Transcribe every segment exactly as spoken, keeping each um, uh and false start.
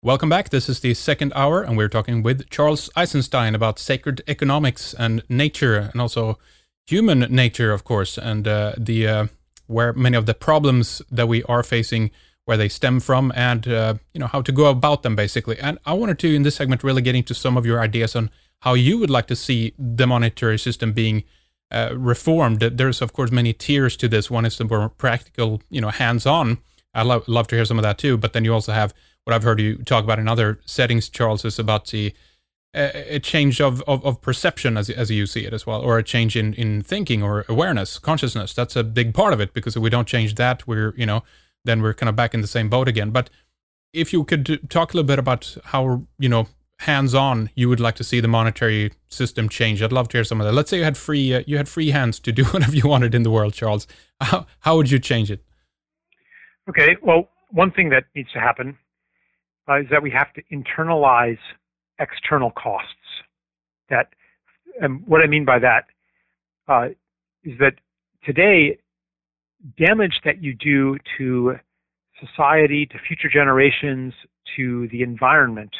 Welcome back. This is the second hour, and we're talking with Charles Eisenstein about sacred economics and nature, and also human nature, of course, and uh, the uh, where many of the problems that we are facing, where they stem from, and uh, you know how to go about them, basically. And I wanted to, in this segment, really get into some of your ideas on how you would like to see the monetary system being uh, reformed. There's, of course, many tiers to this. One is the more practical, you know, hands-on. I'd lo- love to hear some of that too. But then you also have what I've heard you talk about in other settings, Charles, is about the uh, a change of, of, of perception as as you see it as well, or a change in, in thinking or awareness, consciousness. That's a big part of it, because if we don't change that, we're you know then we're kind of back in the same boat again. But if you could talk a little bit about how you know hands-on you would like to see the monetary system change, I'd love to hear some of that. Let's say you had free uh, you had free hands to do whatever you wanted in the world, Charles. How how would you change it? Okay. Well, one thing that needs to happen uh, is that we have to internalize external costs. That, and what I mean by that uh, is that today, damage that you do to society, to future generations, to the environment,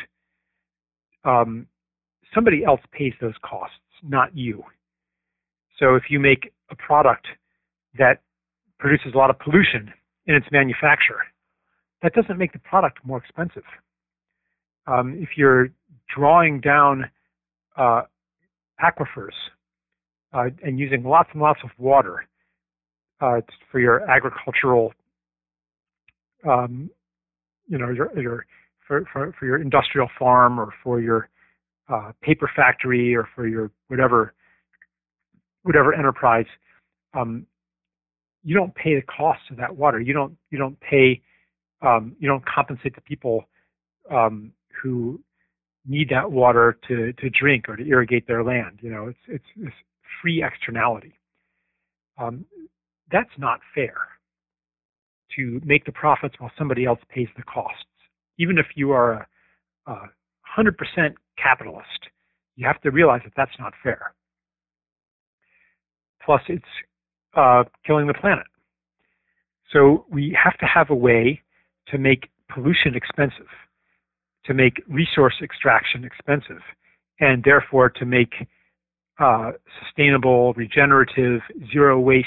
um, somebody else pays those costs, not you. So if you make a product that produces a lot of pollution in its manufacture, that doesn't make the product more expensive. Um, if you're drawing down uh, aquifers uh, and using lots and lots of water uh, for your agricultural, um, you know, your, your for, for, for your industrial farm, or for your uh, paper factory, or for your whatever whatever enterprise, um, you don't pay the cost of that water. You don't you don't pay um, you don't compensate the people um, who need that water to to drink or to irrigate their land. You know, it's it's, it's free externality. Um, that's not fair, to make the profits while somebody else pays the costs. Even if you are a, a one hundred percent capitalist, you have to realize that that's not fair. Plus, it's uh, killing the planet. So we have to have a way to make pollution expensive, to make resource extraction expensive, and therefore to make uh, sustainable, regenerative, zero waste,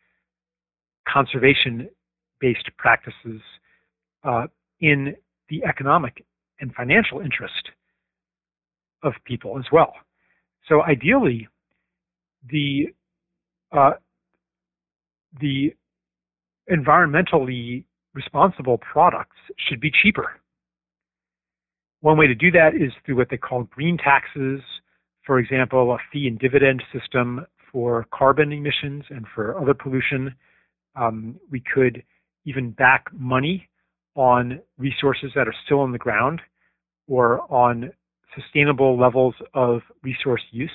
conservation-based practices uh, in the economic and financial interest of people as well. So ideally, the uh, the environmentally responsible products should be cheaper. One way to do that is through what they call green taxes, for example, a fee and dividend system for carbon emissions and for other pollution. Um, we could even back money on resources that are still in the ground, or on sustainable levels of resource use,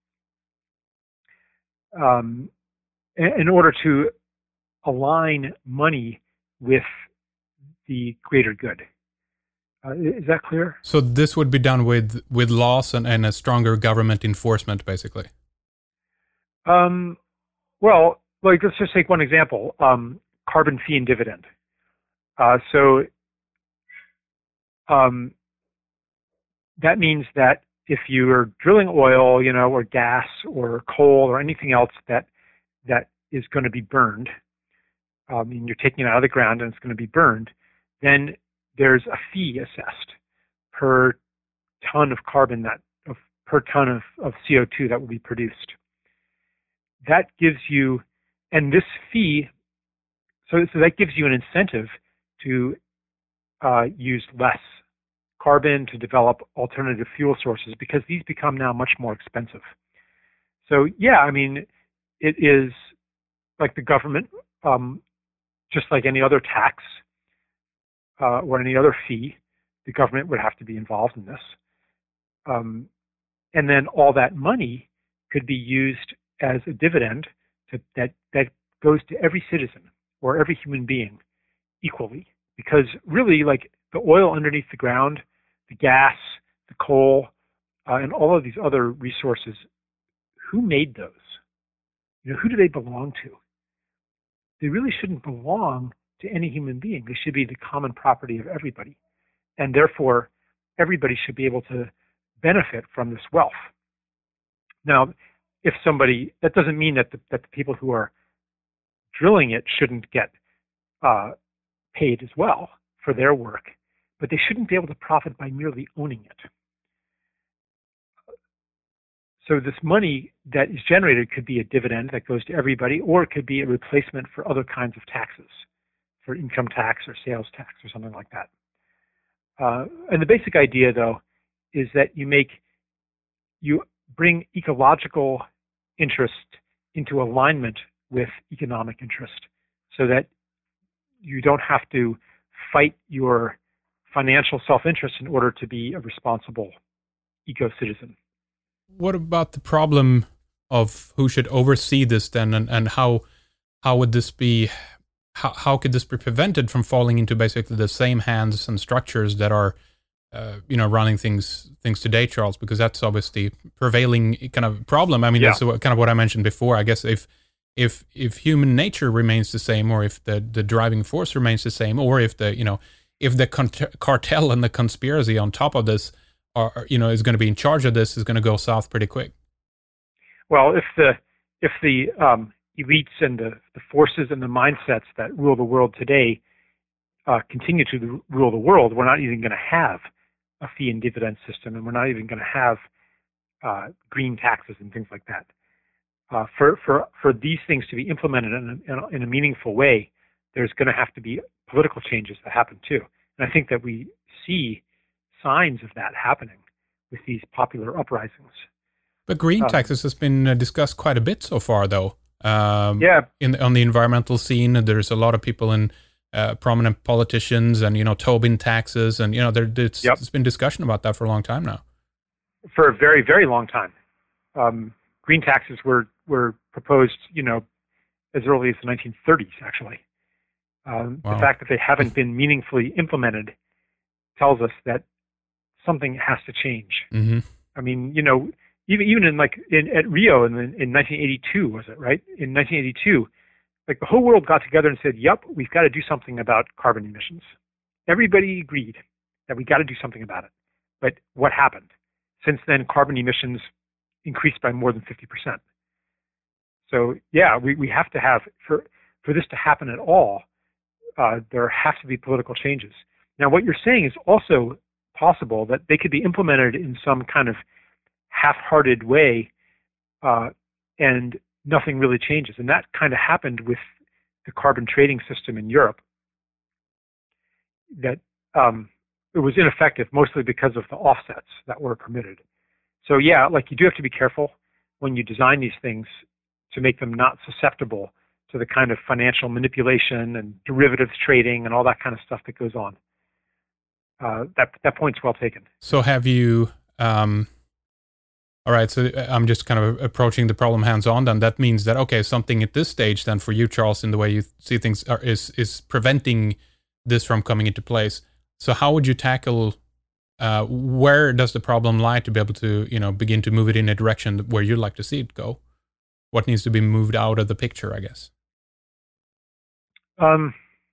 um, in order to align money with the greater good. Uh, is that clear? So this would be done with with laws and, and a stronger government enforcement, basically. Um, well, like let's just take one example: um, carbon fee and dividend. Uh, so um, that means that if you are drilling oil, you know, or gas, or coal, or anything else that that is going to be burned, um, and you're taking it out of the ground and it's going to be burned, then there's a fee assessed per ton of carbon that of, per ton of, of C O two that will be produced. That gives you, and this fee, so, so that gives you an incentive to uh, use less carbon, to develop alternative fuel sources, because these become now much more expensive. So yeah, I mean, it is like the government, um, just like any other tax uh, or any other fee, the government would have to be involved in this. Um, and then all that money could be used as a dividend to, that, that goes to every citizen or every human being equally. Because really, like the oil underneath the ground, the gas, the coal, uh, and all of these other resources, who made those? You know, who do they belong to? They really shouldn't belong to any human being. They should be the common property of everybody. And therefore, everybody should be able to benefit from this wealth. Now, if somebody, that doesn't mean that the, that the people who are drilling it shouldn't get uh, paid as well for their work, but they shouldn't be able to profit by merely owning it. So this money that is generated could be a dividend that goes to everybody, or it could be a replacement for other kinds of taxes, for income tax or sales tax or something like that. Uh, and the basic idea, though, is that you make, you bring ecological interest into alignment with economic interest, so that you don't have to fight your financial self-interest in order to be a responsible eco-citizen. What about the problem of who should oversee this then, and, and how how would this be, how, how could this be prevented from falling into basically the same hands and structures that are, uh, you know, running things things today, Charles? Because that's obviously prevailing kind of problem. I mean, yeah. That's kind of what I mentioned before. I guess if if if human nature remains the same, or if the, the driving force remains the same, or if the, you know, if the cartel and the conspiracy on top of this are, you know, is going to be in charge of this, is going to go south pretty quick. Well, if the if the um, elites and the, the forces and the mindsets that rule the world today uh, continue to rule the world, we're not even going to have a fee and dividend system, and we're not even going to have uh, green taxes and things like that. Uh, for for for these things to be implemented in a, in a meaningful way, there's going to have to be political changes that happen too. And I think that we see signs of that happening with these popular uprisings. But green um, taxes has been uh, discussed quite a bit so far, though. Um, yeah. In on the environmental scene, there's a lot of people in uh, prominent politicians, and you know, Tobin taxes, and you know, there, there's, yep. there's been discussion about that for a long time now. For a very, very long time, um, green taxes were were proposed, you know, as early as the nineteen thirties. Actually, um, wow. The fact that they haven't been meaningfully implemented tells us that something has to change. Mm-hmm. I mean, you know, even even in like in at Rio in in nineteen eighty-two, was it right? In nineteen eighty-two, like the whole world got together and said, "Yep, we've got to do something about carbon emissions." Everybody agreed that we got to do something about it. But what happened? Since then, carbon emissions increased by more than fifty percent. So yeah, we, we have to have, for for this to happen at all, uh, there has to be political changes. Now, what you're saying is also possible, that they could be implemented in some kind of half-hearted way, uh, and nothing really changes. And that kind of happened with the carbon trading system in Europe. That um, it was ineffective mostly because of the offsets that were permitted. So yeah, like you do have to be careful when you design these things to make them not susceptible to the kind of financial manipulation and derivatives trading and all that kind of stuff that goes on. Uh, that that point's well taken. So have you, um, all right, so I'm just kind of approaching the problem hands-on then. That means that, okay, something at this stage then for you, Charles, in the way you see things are, is is preventing this from coming into place. So how would you tackle, uh, where does the problem lie to be able to, you know, begin to move it in a direction where you'd like to see it go? What needs to be moved out of the picture, I guess? Um,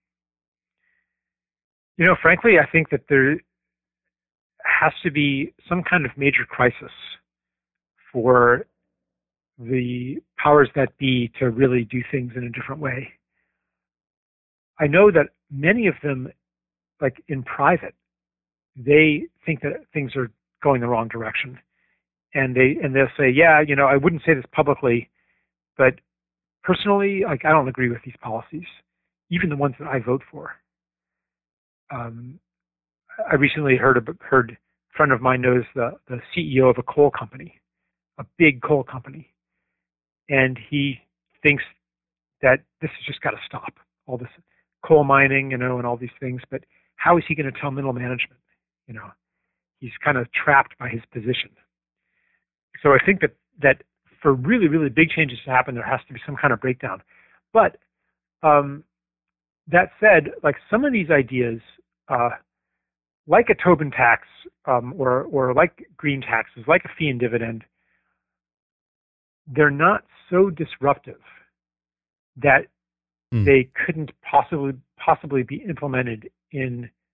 you know, frankly, I think that there has to be some kind of major crisis for the powers that be to really do things in a different way. I know that many of them, like in private, they think that things are going the wrong direction. And they and they'll say, yeah, you know, I wouldn't say this publicly, but personally, like I don't agree with these policies, even the ones that I vote for. Um, I recently heard a heard a friend of mine knows the, the C E O of a coal company, a big coal company, and he thinks that this has just got to stop, all this coal mining, you know, and all these things. But how is he going to tell middle management? You know, he's kind of trapped by his position. So I think that that for really, really big changes to happen, there has to be some kind of breakdown. But um, that said, like some of these ideas, uh, like a Tobin tax, um, or or like green taxes, like a fee and dividend, they're not so disruptive that mm. they couldn't possibly possibly be implemented in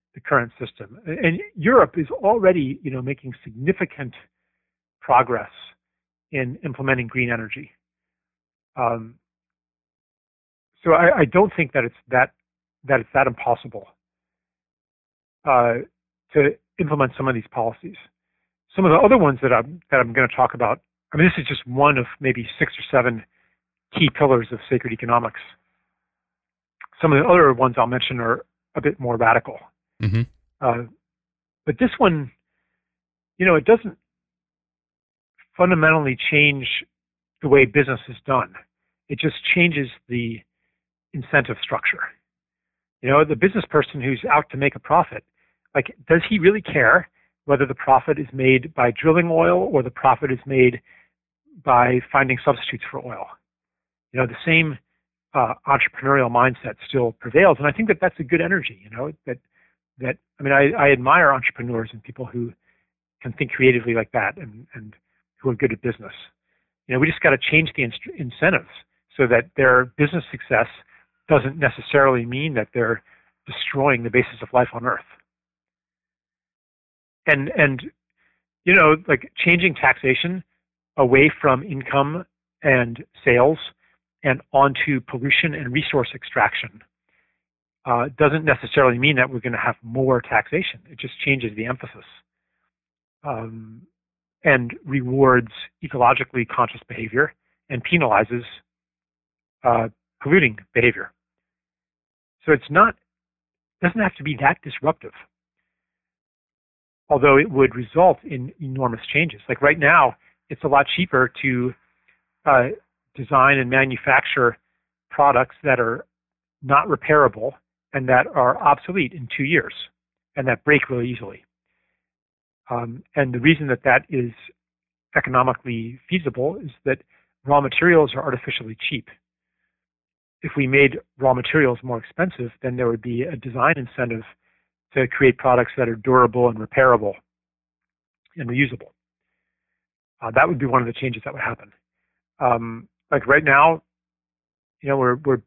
the current system. And Europe is already, you know, making significant progress in implementing green energy. Um, so I, I don't think that it's that that it's that impossible uh, to implement some of these policies. Some of the other ones that I'm that I'm going to talk about. I mean, this is just one of maybe six or seven key pillars of sacred economics. Some of the other ones I'll mention are a bit more radical. Mm-hmm. Uh, but this one, you know, it doesn't fundamentally change the way business is done. It just changes the incentive structure. You know, the business person who's out to make a profit, like, does he really care whether the profit is made by drilling oil or the profit is made by finding substitutes for oil? You know, the same uh, entrepreneurial mindset still prevails, and I think that that's a good energy. You know, that that I mean, I, I admire entrepreneurs and people who can think creatively like that, and and who are good at business. You know, we just got to change the inst- incentives so that their business success doesn't necessarily mean that they're destroying the basis of life on Earth. And and you know, like changing taxation away from income and sales and onto pollution and resource extraction uh, doesn't necessarily mean that we're going to have more taxation. It just changes the emphasis um, and rewards ecologically conscious behavior and penalizes uh, polluting behavior. So it's not doesn't have to be that disruptive, although it would result in enormous changes. Like right now, it's a lot cheaper to uh, design and manufacture products that are not repairable and that are obsolete in two years and that break really easily. Um, and the reason that that is economically feasible is that raw materials are artificially cheap. If we made raw materials more expensive, then there would be a design incentive to create products that are durable and repairable and reusable. Uh, that would be one of the changes that would happen. Um, like right now, you know, we're we're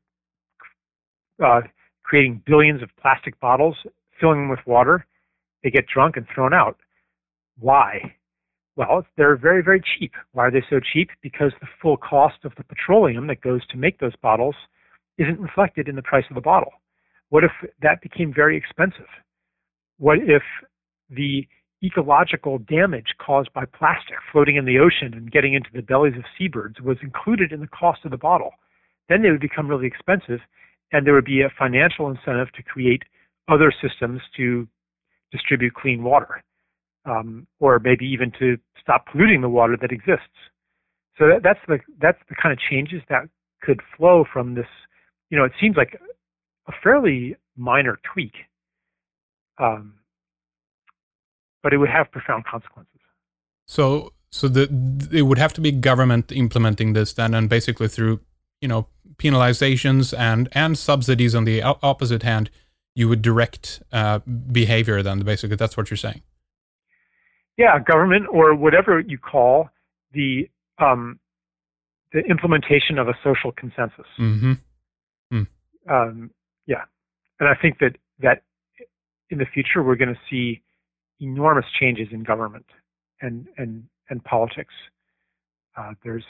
uh, creating billions of plastic bottles, filling them with water. They get drunk and thrown out. Why? Well, they're very, very cheap. Why are they so cheap? Because the full cost of the petroleum that goes to make those bottles isn't reflected in the price of the bottle. What if that became very expensive? What if the ecological damage caused by plastic floating in the ocean and getting into the bellies of seabirds was included in the cost of the bottle? Then they would become really expensive, and there would be a financial incentive to create other systems to distribute clean water, um, or maybe even to stop polluting the water that exists. So that, that's the that's the kind of changes that could flow from this. You know, it seems like a fairly minor tweak, um, but it would have profound consequences. So, so the it would have to be government implementing this then, and basically through, you know, penalizations and and subsidies on the opposite hand, you would direct uh, behavior. Then, basically, that's what you're saying. Yeah, government or whatever you call the um, the implementation of a social consensus. Mm-hmm. Mm. Um, yeah, and I think that that in the future we're going to see enormous changes in government and and and politics. Uh, there's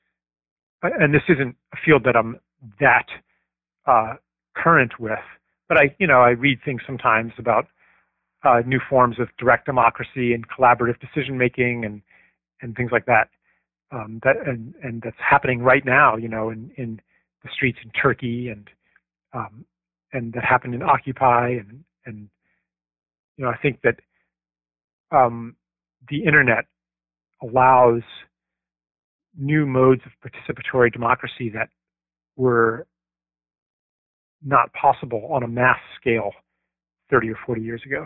and this isn't a field that I'm that uh, current with, but I you know I read things sometimes about uh, new forms of direct democracy and collaborative decision making and and things like that. Um, that and and that's happening right now. You know, in in the streets in Turkey and um, and that happened in Occupy and and you know I think that um, the internet allows new modes of participatory democracy that were not possible on a mass scale thirty or forty years ago.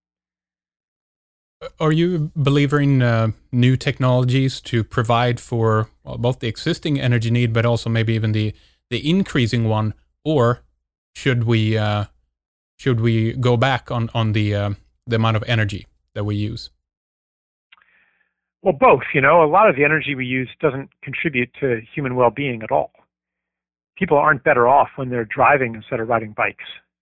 Are you a believer in uh, new technologies to provide for well, both the existing energy need, but also maybe even the, the increasing one, or should we uh, should we go back on on the uh, the amount of energy that we use? Well, both. You know, a lot of the energy we use doesn't contribute to human well-being at all. People aren't better off when they're driving instead of riding bikes.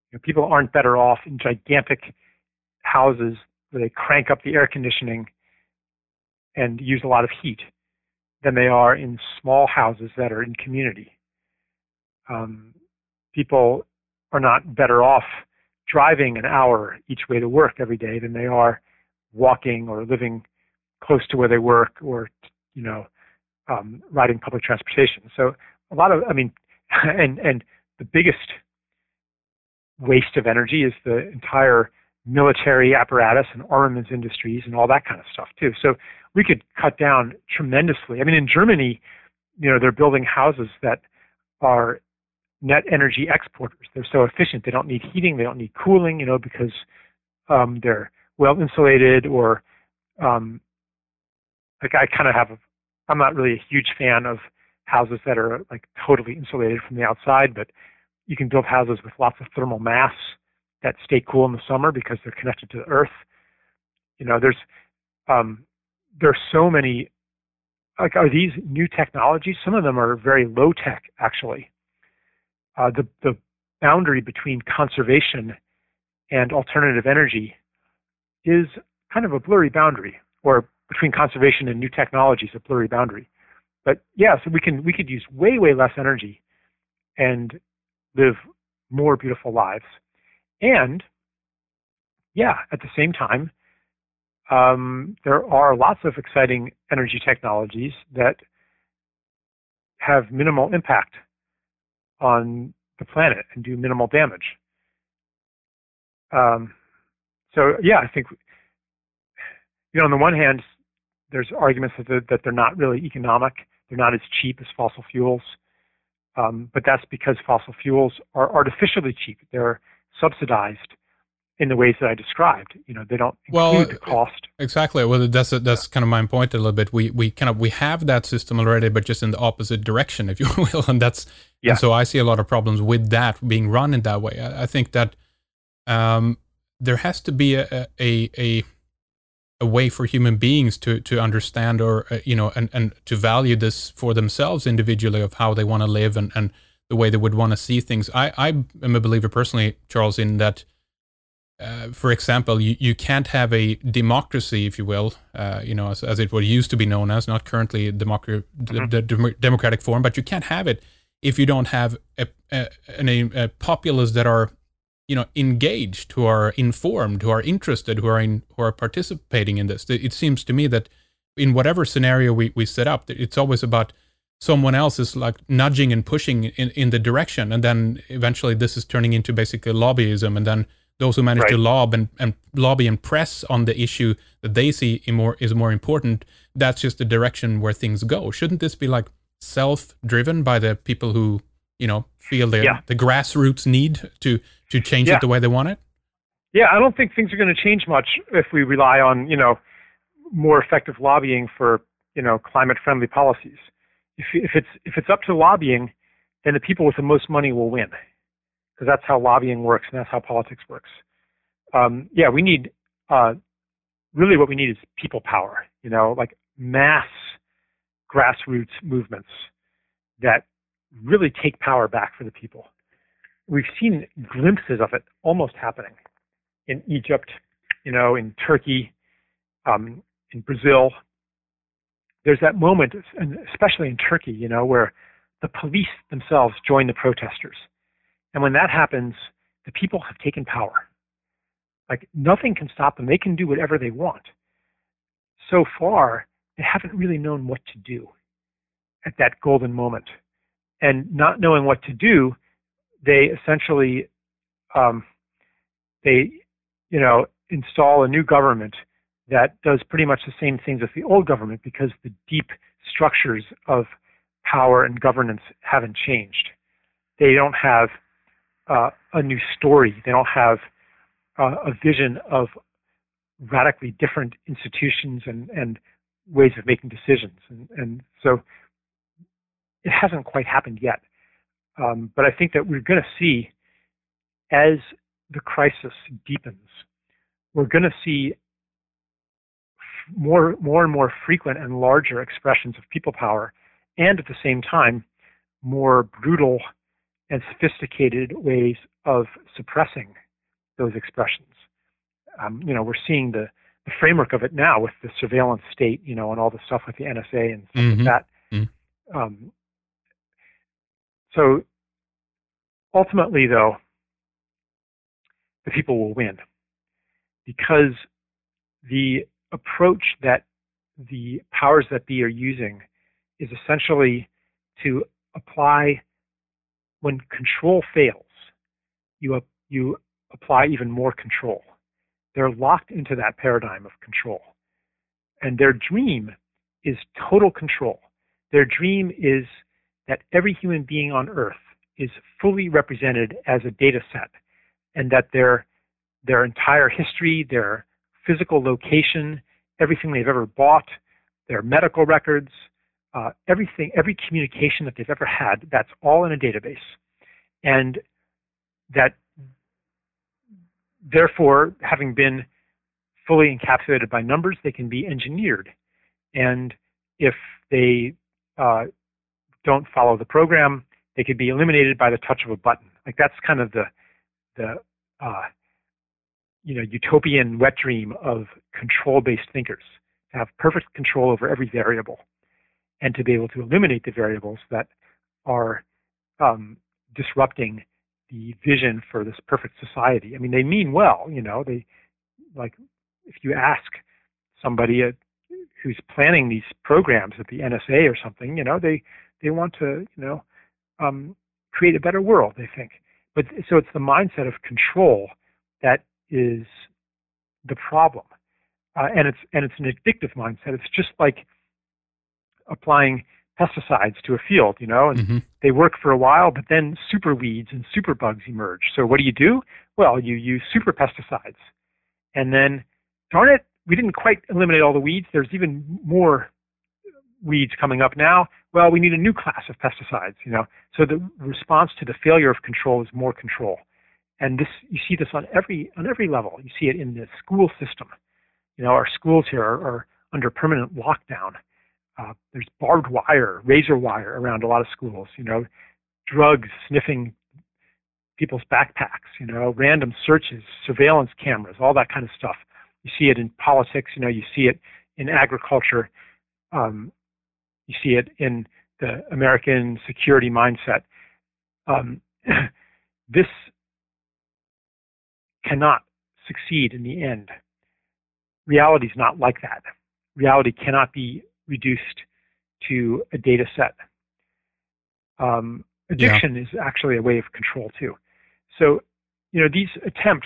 You know, people aren't better off in gigantic houses where they crank up the air conditioning and use a lot of heat than they are in small houses that are in community. Um, people are not better off driving an hour each way to work every day than they are walking or living close to where they work, or, you know, um, riding public transportation. So a lot of, I mean, and and the biggest waste of energy is the entire military apparatus and armaments industries and all that kind of stuff too. So we could cut down tremendously. I mean, in Germany, you know, they're building houses that are net energy exporters. They're so efficient. They don't need heating. They don't need cooling, you know, because um, they're well insulated, or um, like I kind of have, a, I'm not really a huge fan of houses that are like totally insulated from the outside, but you can build houses with lots of thermal mass that stay cool in the summer because they're connected to the earth. You know, there's, um, there's so many, like, are these new technologies? Some of them are very low tech, actually. Uh, the, the boundary between conservation and alternative energy is kind of a blurry boundary, or between conservation and new technologies, a blurry boundary. But yeah, so we can we could use way, way less energy and live more beautiful lives. And yeah, at the same time, um, there are lots of exciting energy technologies that have minimal impact on the planet and do minimal damage. Um, so yeah, I think, you know, on the one hand, there's arguments that they're, that they're not really economic. They're not as cheap as fossil fuels. Um, but that's because fossil fuels are artificially cheap. They're subsidized in the ways that I described. You know, they don't include well, the cost. Exactly. Well, that's a, that's kind of my point a little bit. We we kind of we have that system already, but just in the opposite direction, if you will. And that's yeah. And so I see a lot of problems with that being run in that way. I, I think that um, there has to be a a a a way for human beings to to understand, or uh, you know, and and to value this for themselves individually, of how they want to live, and and the way they would want to see things. I I am a believer personally, Charles, in that. Uh, for example, you, you can't have a democracy, if you will, uh, you know, as, as it was used to be known as, not currently a democ- mm-hmm. the, the democratic form, but you can't have it if you don't have a, a, a, a populace that are, you know, engaged, who are informed, who are interested, who are in, who are participating in this. It seems to me that in whatever scenario we, we set up, it's always about someone else is like nudging and pushing in, in the direction, and then eventually this is turning into basically lobbyism, and then those who manage right. to lobby and, and lobby and press on the issue that they see more is more important, that's just the direction where things go. Shouldn't this be like self-driven by the people who, you know, feel the yeah. the grassroots need to to change yeah. it the way they want it? Yeah, I don't think things are going to change much if we rely on, you know, more effective lobbying for, you know, climate-friendly policies. If if it's if it's up to lobbying, then the people with the most money will win. Because that's how lobbying works, and that's how politics works. Um, yeah, we need, uh, really what we need is people power, you know, like mass grassroots movements that really take power back for the people. We've seen glimpses of it almost happening in Egypt, you know, in Turkey, um, in Brazil. There's that moment, and especially in Turkey, you know, where the police themselves join the protesters. And when that happens, the people have taken power. Like, nothing can stop them. They can do whatever they want. So far, they haven't really known what to do at that golden moment. And not knowing what to do, they essentially, um, they, you know, install a new government that does pretty much the same things as the old government, because the deep structures of power and governance haven't changed. They don't have Uh, a new story. They don't have uh, a vision of radically different institutions and, and ways of making decisions. And, and so it hasn't quite happened yet. Um, but I think that we're going to see, as the crisis deepens, we're going to see more, more and more frequent and larger expressions of people power, and at the same time, more brutal and sophisticated ways of suppressing those expressions. Um, you know, we're seeing the, the framework of it now with the surveillance state, you know, and all the stuff with the N S A and stuff Mm-hmm. like that. Mm-hmm. Um, so ultimately, though, the people will win because the approach that the powers that be are using is essentially to apply, when control fails, you, up, you apply even more control. They're locked into that paradigm of control. And their dream is total control. Their dream is that every human being on Earth is fully represented as a data set, and that their, their entire history, their physical location, everything they've ever bought, their medical records, uh, everything, every communication that they've ever had, that's all in a database. And that, therefore, having been fully encapsulated by numbers, they can be engineered. And if they uh, don't follow the program, they could be eliminated by the touch of a button. Like that's kind of the, the uh, you know, utopian wet dream of control-based thinkers, to have perfect control over every variable and to be able to eliminate the variables that are um, disrupting the vision for this perfect society. I mean, they mean well, you know, they, like, if you ask somebody at, who's planning these programs at the N S A or something, you know, they, they want to, you know, um, create a better world, they think. But so it's the mindset of control that is the problem. Uh, and it's, and it's an addictive mindset. It's just like applying pesticides to a field, you know, and Mm-hmm. they work for a while, but then super weeds and super bugs emerge. So what do you do? Well, you use super pesticides. And then, darn it, we didn't quite eliminate all the weeds. There's even more weeds coming up now. Well, we need a new class of pesticides, you know. So the response to the failure of control is more control. And this, you see this on every, on every level. You see it in the school system. You know, our schools here are, are under permanent lockdown. Uh, there's barbed wire, razor wire around a lot of schools, you know, drugs sniffing people's backpacks, you know, random searches, surveillance cameras, all that kind of stuff. You see it in politics, you know, you see it in agriculture, um, you see it in the American security mindset. Um, this cannot succeed in the end. Reality is not like that. Reality cannot be reduced to a data set. Um, addiction yeah. is actually a way of control too. So, you know, these attempts,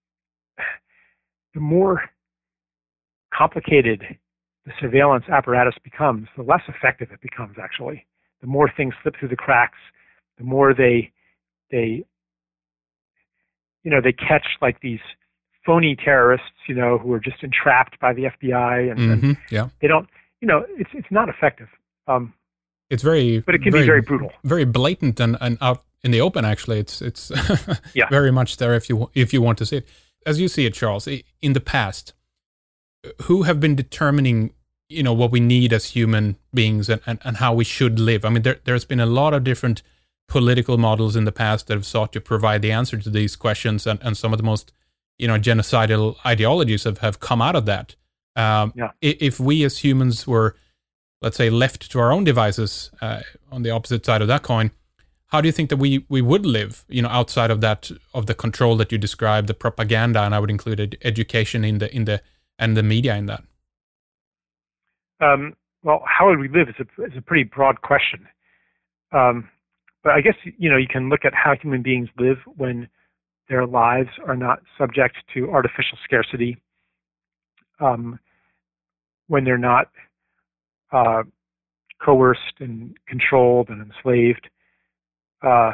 the more complicated the surveillance apparatus becomes, the less effective it becomes actually. The more things slip through the cracks, the more they, they, you know, they catch like these phony terrorists, you know, who are just entrapped by the F B I and, mm-hmm. and yeah. they don't, you know, it's it's not effective. Um, it's very, but it can very, be very brutal, very blatant and, and out in the open. Actually, it's it's yeah. very much there if you if you want to see it. As you see it, Charles, in the past, who have been determining, you know, what we need as human beings and, and, and how we should live? I mean, there there's been a lot of different political models in the past that have sought to provide the answer to these questions, and, and some of the most, you know, genocidal ideologies have, have come out of that. Um, yeah. If we as humans were, let's say, left to our own devices, uh, on the opposite side of that coin, how do you think that we, we would live, you know, outside of that, of the control that you described, the propaganda, and I would include ed- education in the, in the, and the media in that? Um, well, how would we live is a, is a pretty broad question. Um, but I guess, you know, you can look at how human beings live when their lives are not subject to artificial scarcity, um, when they're not uh, coerced and controlled and enslaved. Uh,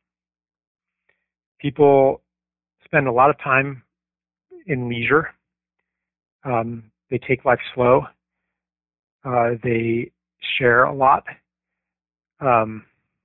people spend a lot of time in leisure. Um, they take life slow. Uh, they share a lot. Um,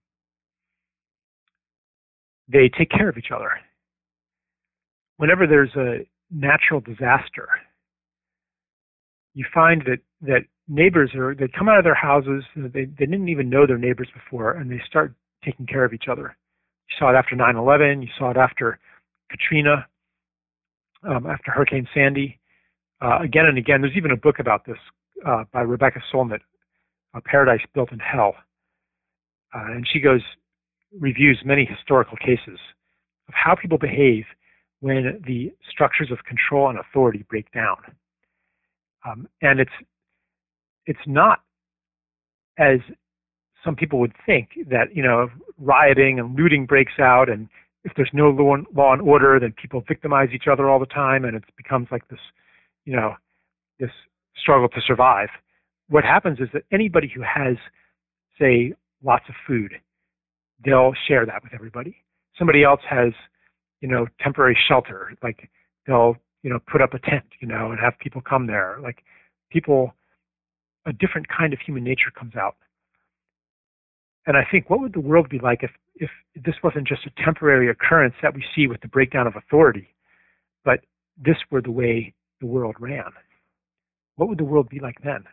they take care of each other. Whenever there's a natural disaster, you find that, that neighbors are, they come out of their houses, they, they didn't even know their neighbors before, and they start taking care of each other. You saw it after nine eleven. You saw it after Katrina, um, after Hurricane Sandy. Uh, again and again, there's even a book about this uh, by Rebecca Solnit, A Paradise Built in Hell. Uh, and she goes, reviews many historical cases of how people behave when the structures of control and authority break down. Um, and it's it's not as some people would think that, you know, rioting and looting breaks out, and if there's no law and, law and order, then people victimize each other all the time, and it becomes like this, you know, this struggle to survive. What happens is that anybody who has, say, lots of food, they'll share that with everybody. Somebody else has, you know, temporary shelter, like they'll, you know, put up a tent, you know, and have people come there. Like people, a different kind of human nature comes out. And I think, what would the world be like if, if this wasn't just a temporary occurrence that we see with the breakdown of authority, but this were the way the world ran? What would the world be like then?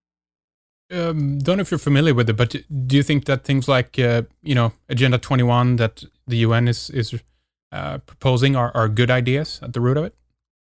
Um, don't know if you're familiar with it, but do you think that things like, uh, you know, Agenda twenty-one that the U N is is uh, proposing are, are good ideas at the root of it?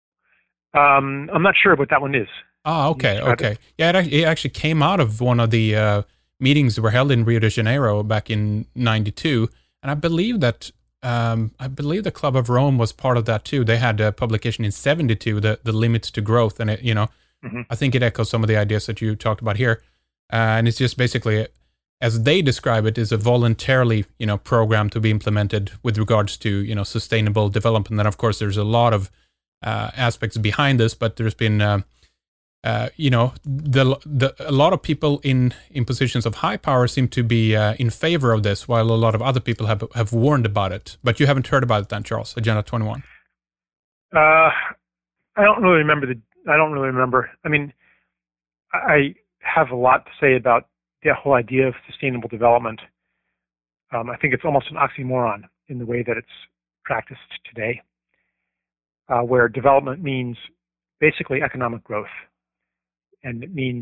Um, I'm not sure what that one is. Ah, okay, okay. It? Yeah, it, it actually came out of one of the uh, meetings that were held in Rio de Janeiro back in ninety-two, and I believe that um, I believe the Club of Rome was part of that too. They had a publication in seventy-two, the the limits to growth, and it, you know, mm-hmm. I think it echoes some of the ideas that you talked about here. Uh, and it's just basically, as they describe it, is a voluntarily, you know, program to be implemented with regards to, you know, sustainable development. And then, of course, there's a lot of uh, aspects behind this, but there's been, uh, uh, you know, the the a lot of people in in positions of high power seem to be uh, in favor of this, while a lot of other people have have warned about it. But you haven't heard about it then, Charles? Agenda twenty-one. Uh, I don't really remember the. I don't really remember. I mean, I. have a lot to say about the whole idea of sustainable development. Um, I think it's almost an oxymoron in the way that it's practiced today, uh, where development means basically economic growth, and it means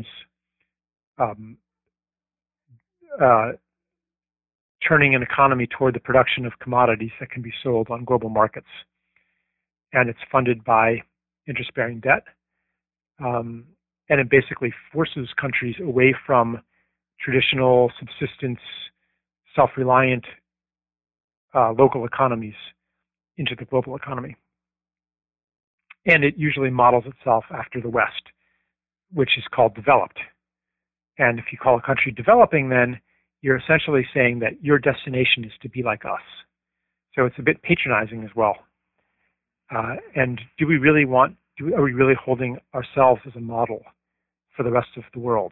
um, uh, turning an economy toward the production of commodities that can be sold on global markets. And it's funded by interest-bearing debt. Um, And it basically forces countries away from traditional subsistence, self-reliant uh, local economies into the global economy. And it usually models itself after the West, which is called developed. And if you call a country developing, then you're essentially saying that your destination is to be like us. So it's a bit patronizing as well. Uh, and do we really want, do we, are we really holding ourselves as a model for the rest of the world?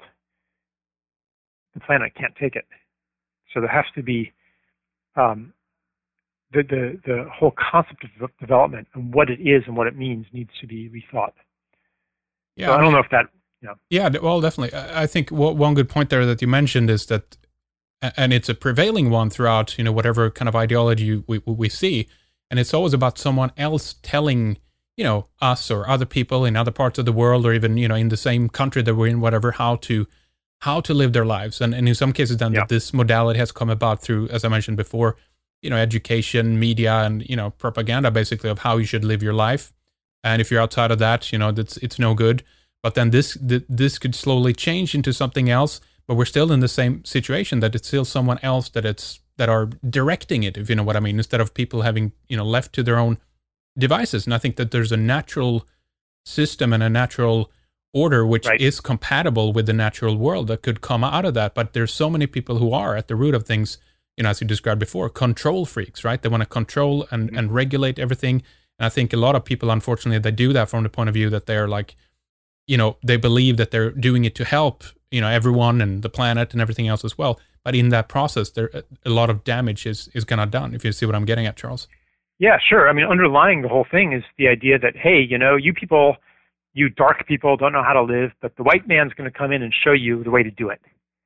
The planet can't take it. So there has to be um, the, the the whole concept of development and what it is and what it means needs to be rethought. Yeah, so I don't know if that. You know. Yeah, well, definitely. I think one good point there that you mentioned is that, and it's a prevailing one throughout, you know, whatever kind of ideology we we see, and it's always about someone else telling, you know, us or other people in other parts of the world, or even, you know, in the same country that we're in, whatever, how to how to live their lives. And, and in some cases then yeah. that this modality has come about through, as I mentioned before, you know, education, media, and, you know, propaganda basically of how you should live your life. And if you're outside of that, you know, that's it's no good. But then this th- this could slowly change into something else, but we're still in the same situation that it's still someone else that it's that are directing it, if you know what I mean, instead of people having, you know, left to their own devices. And I think that there's a natural system and a natural order which right. is compatible with the natural world that could come out of that. But there's so many people who are at the root of things, you know, as you described before, control freaks, right? They want to control and, mm-hmm. and regulate everything. And I think a lot of people, unfortunately, they do that from the point of view that they're like, you know, they believe that they're doing it to help, you know, everyone and the planet and everything else as well. But in that process, there a lot of damage is, is kind of done, if you see what I'm getting at, Charles. Yeah, sure. I mean, underlying the whole thing is the idea that, hey, you know, you people, you dark people don't know how to live, but the white man's going to come in and show you the way to do it.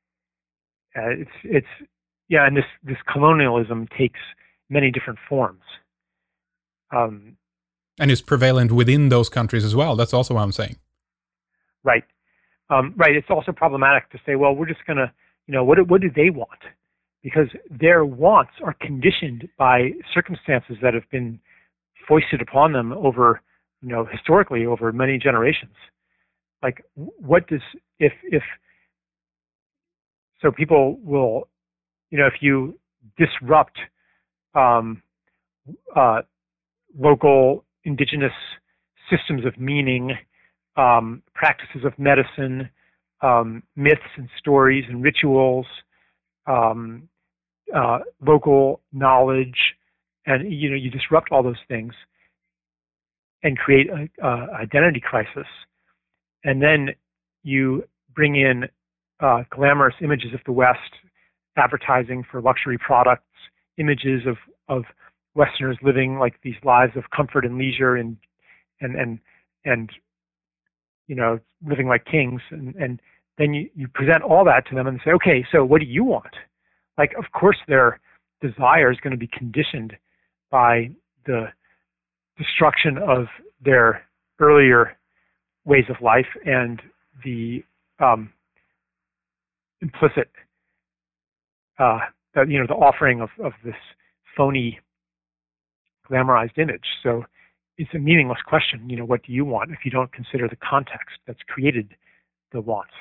Uh, it's, it's, yeah, and this, this colonialism takes many different forms. Um, and is prevalent within those countries as well. That's also what I'm saying. Right. Um, right. It's also problematic to say, well, we're just going to, you know, what, what do they want? because their wants are conditioned by circumstances that have been foisted upon them over, you know, historically over many generations. Like, what does, if, if, so people will, you know, if you disrupt um, uh, local indigenous systems of meaning, um, practices of medicine, um, myths and stories and rituals, um, uh, local knowledge, and you know you disrupt all those things and create an identity crisis, and then you bring in uh, glamorous images of the West, advertising for luxury products, images of of Westerners living like these lives of comfort and leisure and and and and you know living like kings, and and then you, you present all that to them and say, okay, so what do you want? Like, of course, their desire is going to be conditioned by the destruction of their earlier ways of life and the um, implicit, uh, you know, the offering of, of this phony, glamorized image. So it's a meaningless question. You know, what do you want if you don't consider the context that's created the wants?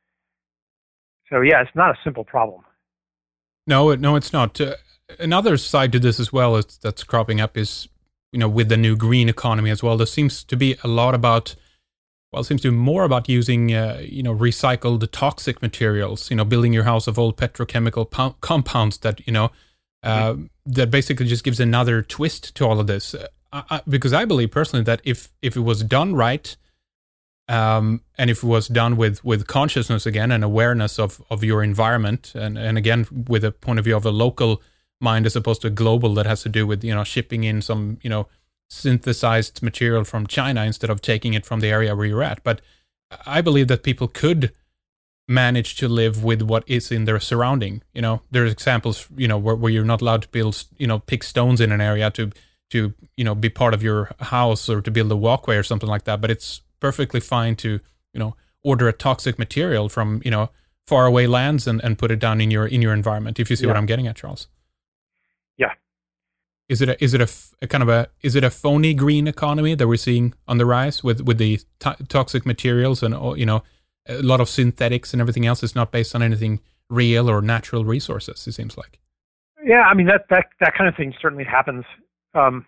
So yeah, it's not a simple problem. No, no, it's not. Uh, another side to this as well is that's cropping up is, you know, with the new green economy as well. There seems to be a lot about, well, it seems to be more about using, uh, you know, recycled toxic materials. You know, building your house of old petrochemical po- compounds that you know uh, mm-hmm. that basically just gives another twist to all of this. Uh, I, because I believe personally that if if it was done right. Um, and if it was done with, with consciousness again and awareness of, of your environment, and, and again with a point of view of a local mind as opposed to a global that has to do with, you know, shipping in some, you know, synthesized material from China instead of taking it from the area where you're at. But I believe that people could manage to live with what is in their surrounding. You know, there's examples, you know, where, where you're not allowed to build, you know, pick stones in an area to, to, you know, be part of your house or to build a walkway or something like that. But it's perfectly fine to, you know, order a toxic material from, you know, far away lands and, and put it down in your in your environment. If you see yeah. what I'm getting at, Charles. Yeah. Is it a, is it a, a kind of a is it a phony green economy that we're seeing on the rise with with the to- toxic materials and, you know, a lot of synthetics and everything else is not based on anything real or natural resources? It seems like. Yeah, I mean that that that kind of thing certainly happens. Um,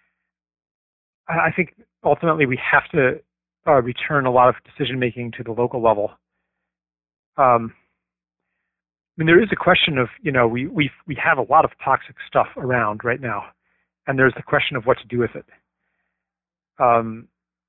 I, I think ultimately we have to. Uh, return a lot of decision making to the local level. Um, I mean, there is a question of, you know, we we we have a lot of toxic stuff around right now, and there's the question of what to do with it. Um,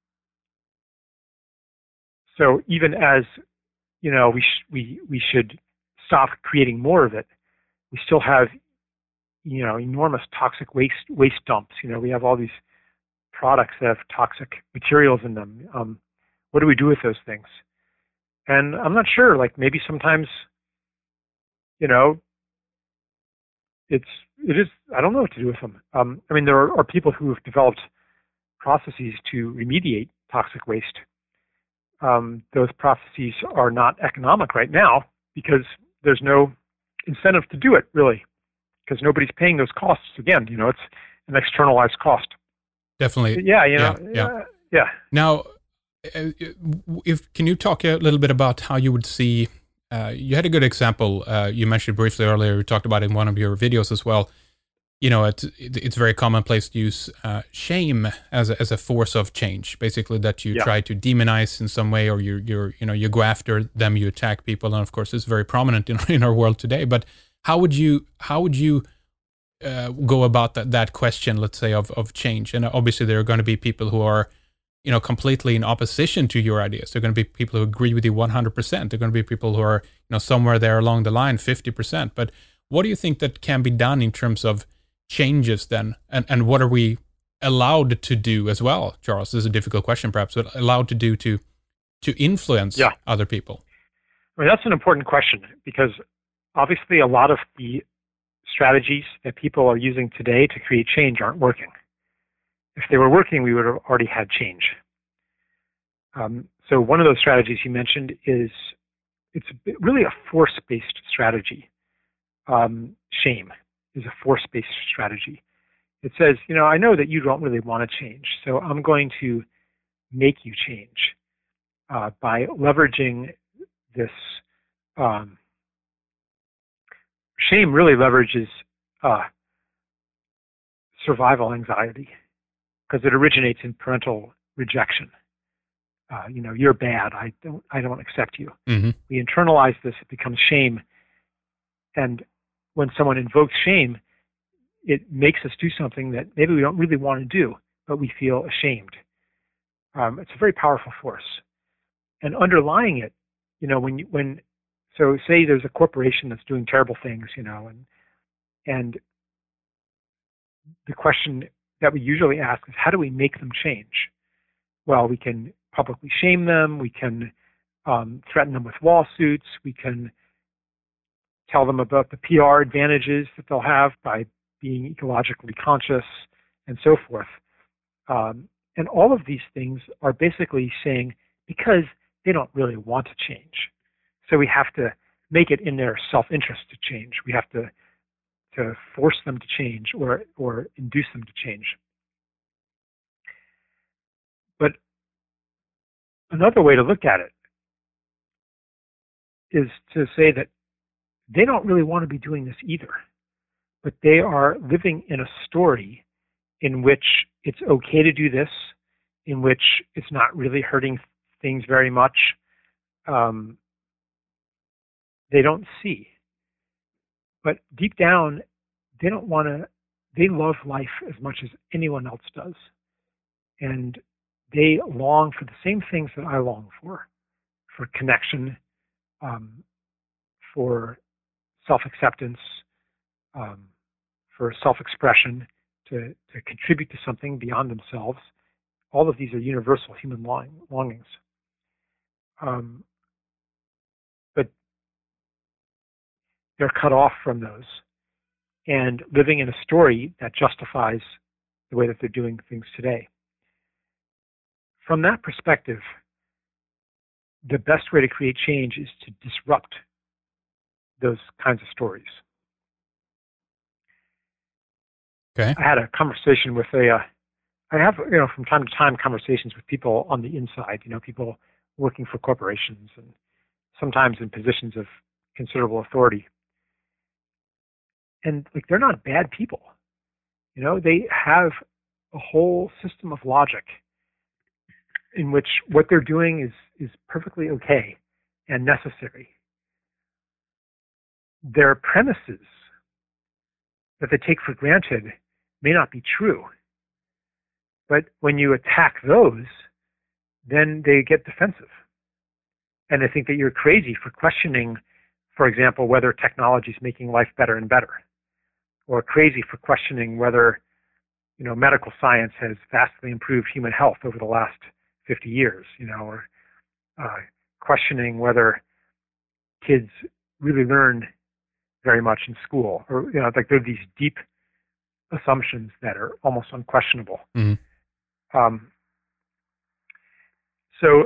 so even as, you know, we sh- we we should stop creating more of it, we still have, you know, enormous toxic waste waste dumps. You know, we have all these products that have toxic materials in them. Um, what do we do with those things? And I'm not sure, like maybe sometimes, you know, it's, it is, I don't know what to do with them. Um, I mean, there are, are people who have developed processes to remediate toxic waste. Um, those processes are not economic right now because there's no incentive to do it, really, because nobody's paying those costs. Again, you know, it's an externalized cost. Definitely. But yeah, you know, yeah, yeah. Uh, yeah. Now, if can you talk a little bit about how you would see? Uh, you had a good example. Uh, you mentioned briefly earlier. You talked about it in one of your videos as well. You know, it, it, it's very commonplace to use uh, shame as a, as a force of change. Basically, that you yeah. try to demonize in some way, or you you're you know you go after them, you attack people, and of course, it's very prominent in in our world today. But how would you how would you uh, go about that that question? Let's say of of change, and obviously there are going to be people who are, you know, completely in opposition to your ideas. There are going to be people who agree with you one hundred percent. There are going to be people who are, you know, somewhere there along the line, fifty percent. But what do you think that can be done in terms of changes then? And and what are we allowed to do as well, Charles? This is a difficult question perhaps, but allowed to do to to influence yeah. other people? I mean, that's an important question because obviously a lot of the strategies that people are using today to create change aren't working. If they were working, we would have already had change. Um, so one of those strategies you mentioned is, it's really a force-based strategy. um, shame is a force-based strategy. It says, you know, I know that you don't really want to change, so I'm going to make you change uh, by leveraging this. Um, shame really leverages uh, survival anxiety because it originates in parental rejection. Uh, you know, you're bad. I don't. I don't accept you. Mm-hmm. We internalize this. It becomes shame, and when someone invokes shame, it makes us do something that maybe we don't really want to do, but we feel ashamed. Um, it's a very powerful force, and underlying it, you know, when you, when so say there's a corporation that's doing terrible things, you know, and and the question that we usually ask is, how do we make them change? Well, we can publicly shame them. We can um, threaten them with lawsuits. We can tell them about the P R advantages that they'll have by being ecologically conscious and so forth. Um, and all of these things are basically saying because they don't really want to change. So we have to make it in their self-interest to change. We have to to force them to change or or induce them to change. But another way to look at it is to say that they don't really want to be doing this either, but they are living in a story in which it's okay to do this, in which it's not really hurting things very much. Um, they don't see. But deep down, they don't want to, they love life as much as anyone else does. And they long for the same things that I long for, for connection, um, for self-acceptance, um, for self-expression, to, to contribute to something beyond themselves. All of these are universal human long, longings. Um, but they're cut off from those and living in a story that justifies the way that they're doing things today. From that perspective, the best way to create change is to disrupt those kinds of stories. Okay. I had a conversation with a, uh, I have, you know, from time to time conversations with people on the inside, you know, people working for corporations and sometimes in positions of considerable authority. And like, they're not bad people. You know, they have a whole system of logic in which what they're doing is, is perfectly okay and necessary. Their premises that they take for granted may not be true. But when you attack those, then they get defensive. And they think that you're crazy for questioning, for example, whether technology is making life better and better, or crazy for questioning whether, you know, medical science has vastly improved human health over the last fifty years, you know, or uh, questioning whether kids really learn very much in school, or, you know, like there are these deep assumptions that are almost unquestionable. Mm-hmm. Um, so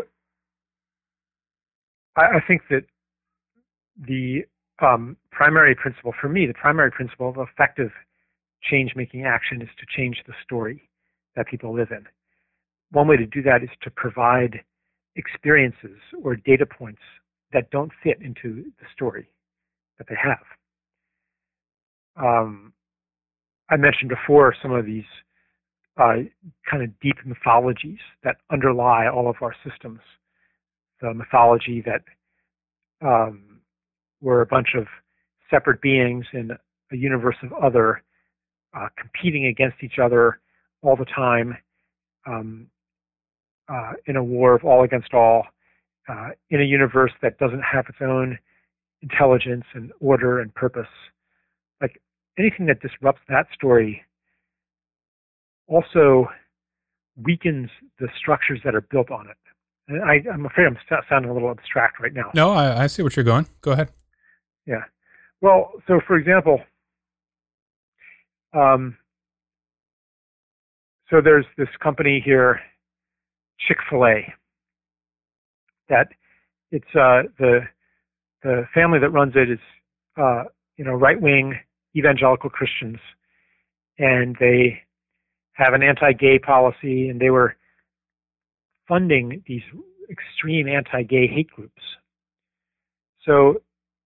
I, I think that the um, primary principle for me, the primary principle of effective change-making action is to change the story that people live in. One way to do that is to provide experiences or data points that don't fit into the story that they have. Um, I mentioned before some of these uh, kind of deep mythologies that underlie all of our systems. The mythology that um, we're a bunch of separate beings in a universe of other, uh, competing against each other all the time, um, uh, in a war of all against all, uh, in a universe that doesn't have its own intelligence and order and purpose. Like, anything that disrupts that story also weakens the structures that are built on it. And I, I'm afraid I'm sounding a little abstract right now. No, I, I see what you're going. Go ahead. Yeah. Well, so for example, um, so there's this company here, Chick-fil-A, that it's uh, the the family that runs it is uh, you know, right-wing evangelical Christians, and they have an anti-gay policy, and they were funding these extreme anti-gay hate groups. So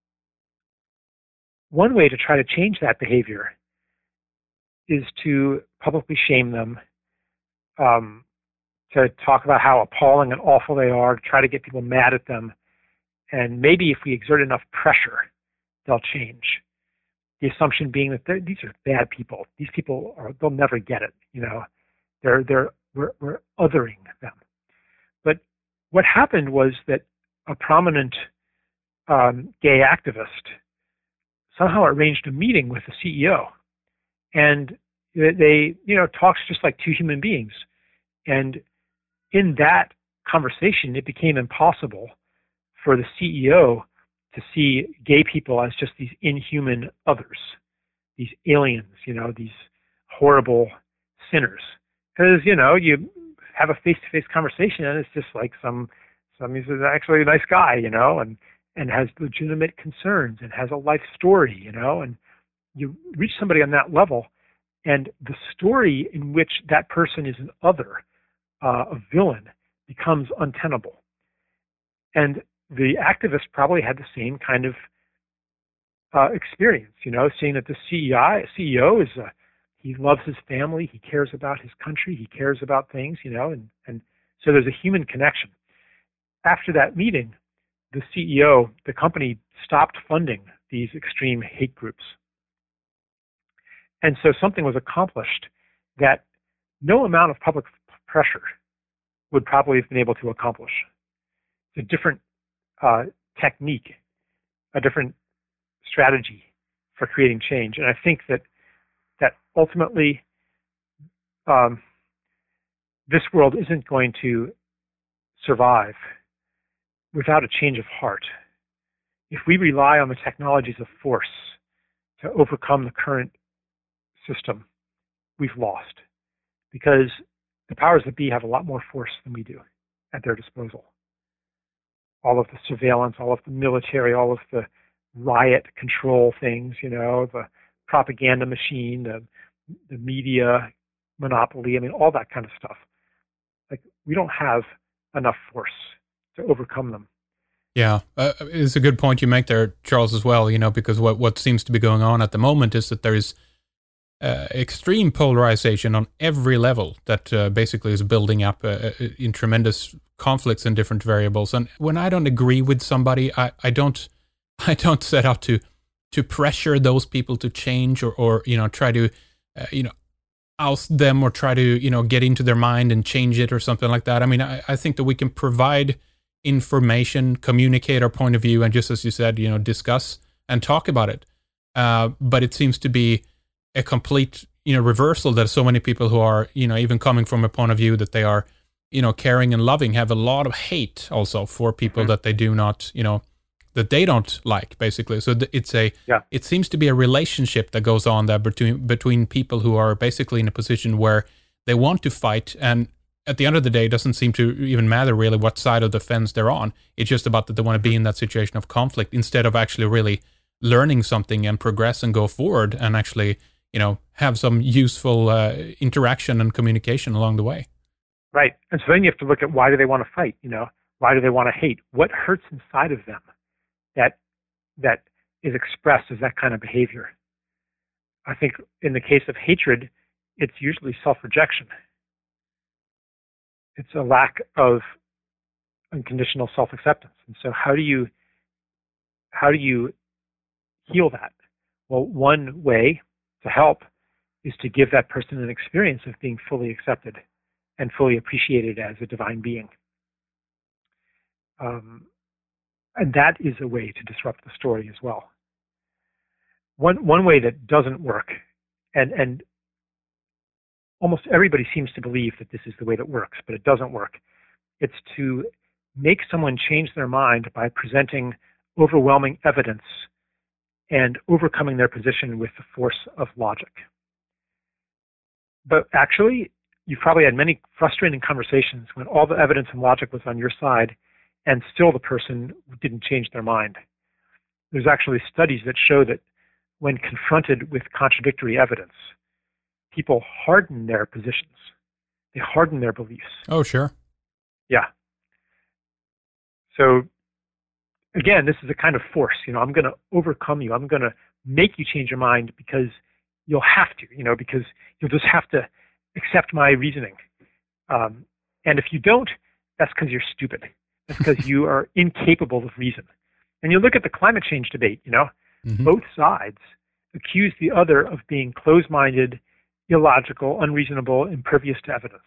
one way to try to change that behavior is to publicly shame them, um, to talk about how appalling and awful they are, to try to get people mad at them. And maybe if we exert enough pressure, they'll change. The assumption being that these are bad people. These people are, they'll never get it. You know, they're, they're, we're, we're othering them. But what happened was that a prominent um, gay activist somehow arranged a meeting with the C E O. And they, you know, talked just like two human beings. And in that conversation, it became impossible for the C E O to see gay people as just these inhuman others, these aliens, you know, these horrible sinners. Because, you know, you have a face-to-face conversation and it's just like some, some he's actually a nice guy, you know, and, and has legitimate concerns and has a life story, you know, and you reach somebody on that level, and the story in which that person is an other, uh, a villain, becomes untenable. And the activist probably had the same kind of uh, experience, you know, seeing that the C E O is a, he loves his family, he cares about his country, he cares about things, you know, and, and so there's a human connection. After that meeting, the C E O, the company stopped funding these extreme hate groups. And so something was accomplished that no amount of public pressure would probably have been able to accomplish. It's a different uh, technique, a different strategy for creating change. And I think that that ultimately um, this world isn't going to survive without a change of heart. If we rely on the technologies of force to overcome the current system, we've lost, because the powers that be have a lot more force than we do at their disposal. All of the surveillance, all of the military, all of the riot control things, you know, the propaganda machine, the, the media monopoly, I mean, all that kind of stuff. Like, we don't have enough force to overcome them. Yeah, uh, it's a good point you make there, Charles, as well, you know, because what, what seems to be going on at the moment is that there is uh, extreme polarization on every level that uh, basically is building up uh, in tremendous conflicts in different variables. And when I don't agree with somebody, I, I don't I don't set out to to pressure those people to change or, or you know, try to, uh, you know, oust them or try to, you know, get into their mind and change it or something like that. I mean, I, I think that we can provide information, communicate our point of view, and just as you said, you know, discuss and talk about it. Uh, but it seems to be a complete, you know, reversal that so many people who are, you know, even coming from a point of view that they are, you know, caring and loving, have a lot of hate also for people mm-hmm. that they do not, you know, that they don't like, basically. So th- it's a, yeah. it seems to be a relationship that goes on there between between people who are basically in a position where they want to fight, and at the end of the day, it doesn't seem to even matter really what side of the fence they're on. It's just about that they want to be in that situation of conflict instead of actually really learning something and progress and go forward and actually, you know, have some useful uh, interaction and communication along the way. Right. And so then you have to look at, why do they want to fight? You know, why do they want to hate? What hurts inside of them that that is expressed as that kind of behavior? I think in the case of hatred, it's usually self-rejection. It's a lack of unconditional self-acceptance. And so how do you how do you heal that? Well, one way to help is to give that person an experience of being fully accepted and fully appreciated as a divine being. Um, and that is a way to disrupt the story as well. One one way that doesn't work, and, and almost everybody seems to believe that this is the way that works, but it doesn't work. It's to make someone change their mind by presenting overwhelming evidence and overcoming their position with the force of logic. But actually, you've probably had many frustrating conversations when all the evidence and logic was on your side and still the person didn't change their mind. There's actually studies that show that when confronted with contradictory evidence, people harden their positions. They harden their beliefs. Oh, sure. Yeah. So again, this is a kind of force. You know, I'm going to overcome you. I'm going to make you change your mind because you'll have to, you know, because you'll just have to accept my reasoning. Um, and if you don't, that's because you're stupid. That's because you are incapable of reason. And you look at the climate change debate, you know, mm-hmm. both sides accuse the other of being closed-minded, illogical, unreasonable, impervious to evidence.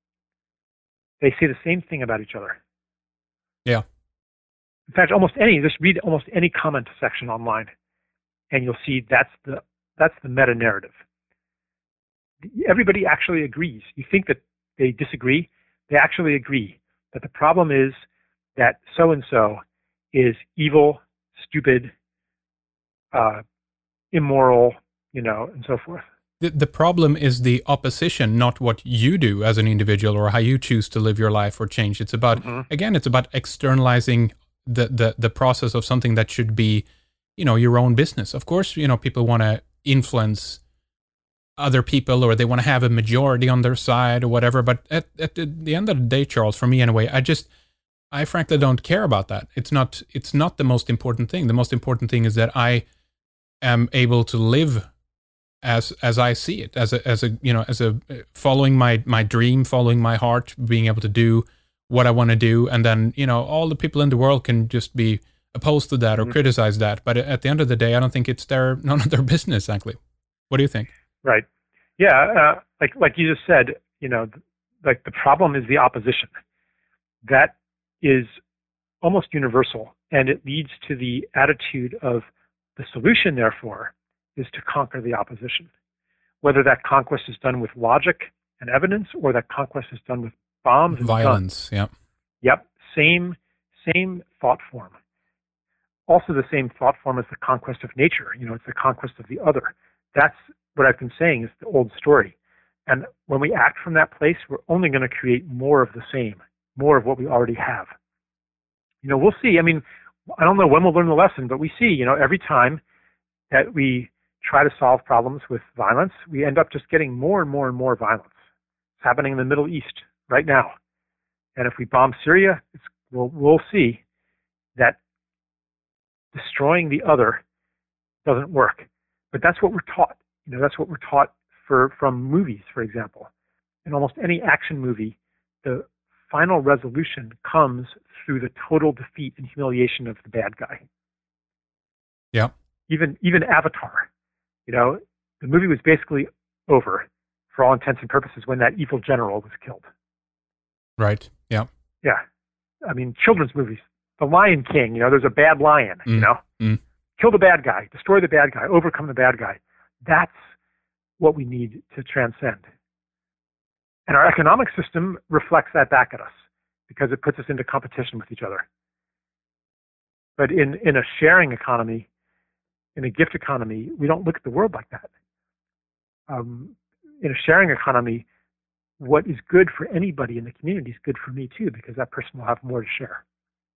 They say the same thing about each other. Yeah. In fact, almost any, just read almost any comment section online, and you'll see that's the that's the meta-narrative. Everybody actually agrees. You think that they disagree, they actually agree that the problem is that so-and-so is evil, stupid, uh, immoral, you know, and so forth. The, the problem is the opposition, not what you do as an individual or how you choose to live your life or change. It's about, mm-hmm. again, it's about externalizing the, the, the process of something that should be, you know, your own business. Of course, you know, people want to influence other people or they want to have a majority on their side or whatever. But at, at the, the end of the day, Charles, for me anyway, I just, I frankly don't care about that. It's not, it's not the most important thing. The most important thing is that I am able to live as as I see it, as a as a you know as a following my my dream, following my heart, being able to do what I want to do, and then you know all the people in the world can just be opposed to that or mm-hmm. criticize that. But at the end of the day, I don't think it's their none of their business. Actually, what do you think? Right. Yeah. Uh, like like you just said, you know, like the problem is the opposition. That is almost universal, and it leads to the attitude of the solution. Therefore, is to conquer the opposition. Whether that conquest is done with logic and evidence or that conquest is done with bombs and violence, guns. Yep. Yep, same, same thought form. Also the same thought form as the conquest of nature. You know, it's the conquest of the other. That's what I've been saying is the old story. And when we act from that place, we're only going to create more of the same, more of what we already have. You know, we'll see. I mean, I don't know when we'll learn the lesson, but we see, you know, every time that we try to solve problems with violence, we end up just getting more and more and more violence. It's happening in the Middle East right now. And if we bomb Syria, it's, we'll, we'll see that destroying the other doesn't work. But that's what we're taught. You know, that's what we're taught for, from movies, for example. In almost any action movie, the final resolution comes through the total defeat and humiliation of the bad guy. Yeah. Even even Avatar. You know, the movie was basically over for all intents and purposes when that evil general was killed. Right. Yeah. Yeah. I mean, children's movies. The Lion King, you know, there's a bad lion, mm. you know. Mm. Kill the bad guy, destroy the bad guy, overcome the bad guy. That's what we need to transcend. And our economic system reflects that back at us because it puts us into competition with each other. But in, in a sharing economy, in a gift economy, we don't look at the world like that. Um, in a sharing economy, what is good for anybody in the community is good for me too, because that person will have more to share.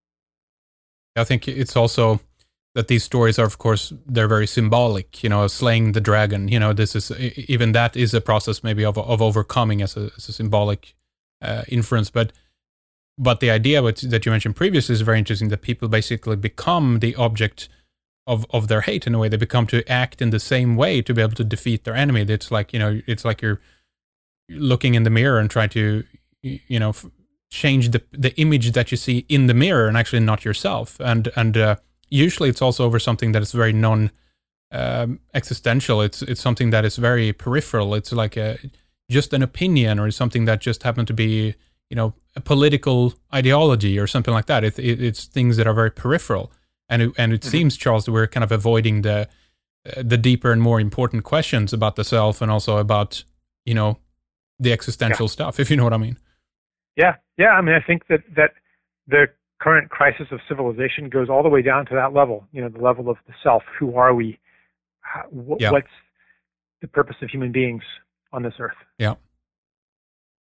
I think it's also that these stories are, of course, they're very symbolic. You know, slaying the dragon. You know, this is even that is a process maybe of of overcoming as a, as a symbolic uh, inference. But but the idea that you mentioned previously is very interesting. That people basically become the object of of their hate in a way. They become to act in the same way to be able to defeat their enemy. It's like, you know, it's like you're looking in the mirror and try to, you know, change the the image that you see in the mirror and actually not yourself. And and uh, usually it's also over something that is very non um, existential. It's it's something that is very peripheral. It's like a just an opinion or something that just happened to be, you know, a political ideology or something like that. It, it, it's things that are very peripheral. And it, and it mm-hmm. seems, Charles, that we're kind of avoiding the uh, the deeper and more important questions about the self and also about, you know, the existential yeah. stuff, if you know what I mean. Yeah, yeah. I mean, I think that, that the current crisis of civilization goes all the way down to that level, you know, the level of the self. Who are we? How, wh- yeah. What's the purpose of human beings on this earth? Yeah.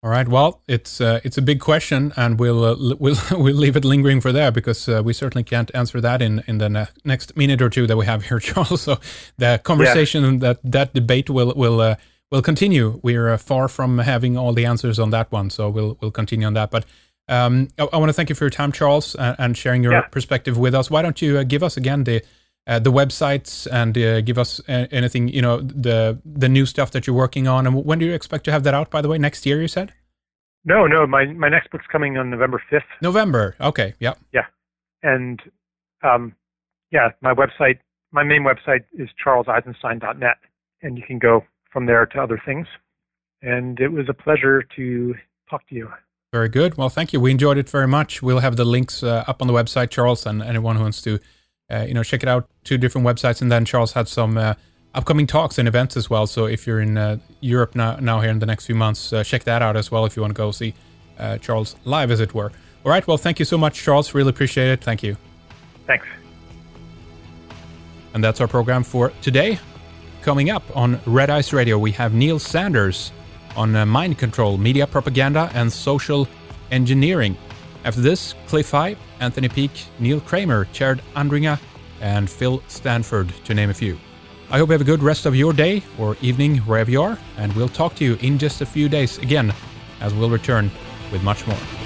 All right. Well, it's uh, it's a big question, and we'll uh, we'll we'll leave it lingering for there because uh, we certainly can't answer that in in the ne- next minute or two that we have here, Charles. So the conversation yeah. that that debate will will uh, will continue. We're uh, far from having all the answers on that one, so we'll we'll continue on that. But um, I, I want to thank you for your time, Charles, and, and sharing your yeah. perspective with us. Why don't you uh, give us again the Uh, the websites and uh, give us uh, anything, you know, the the new stuff that you're working on. And when do you expect to have that out, by the way? Next year, you said? No, no. My, my next book's coming on November fifth. November. Okay. Yeah. Yeah. And, um, yeah, my website, my main website is charles eisenstein dot net. And you can go from there to other things. And it was a pleasure to talk to you. Very good. Well, thank you. We enjoyed it very much. We'll have the links uh, up on the website, Charles, and anyone who wants to Uh, you know, check it out, two different websites. And then Charles had some uh, upcoming talks and events as well. So if you're in uh, Europe now, now here in the next few months, uh, check that out as well if you want to go see uh, Charles live, as it were. All right. Well, thank you so much, Charles. Really appreciate it. Thank you. Thanks. And that's our program for today. Coming up on Red Ice Radio, we have Neil Sanders on uh, mind control, media propaganda, and social engineering. After this, Cliff High, Anthony Peak, Neil Kramer, Chad Andringa, and Phil Stanford, to name a few. I hope you have a good rest of your day or evening, wherever you are, and we'll talk to you in just a few days again, as we'll return with much more.